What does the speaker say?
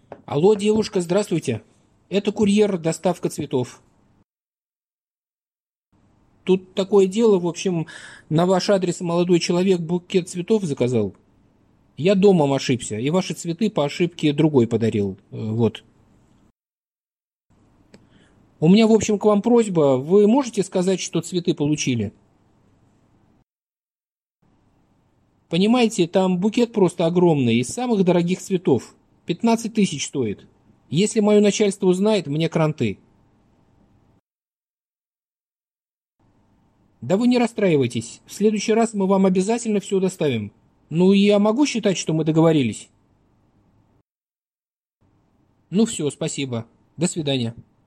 Алло, девушка, здравствуйте. Это курьер, доставка цветов. Тут такое дело, в общем, на ваш адрес молодой человек букет цветов заказал. Я домом ошибся, и ваши цветы по ошибке другой подарил. Вот. У меня, в общем, к вам просьба. Вы можете сказать, что цветы получили? Понимаете, там букет просто огромный, из самых дорогих цветов. 15 тысяч стоит. Если мое начальство узнает, мне кранты. Да вы не расстраивайтесь. В следующий раз мы вам обязательно все доставим. Ну, я могу считать, что мы договорились? Ну все, спасибо. До свидания.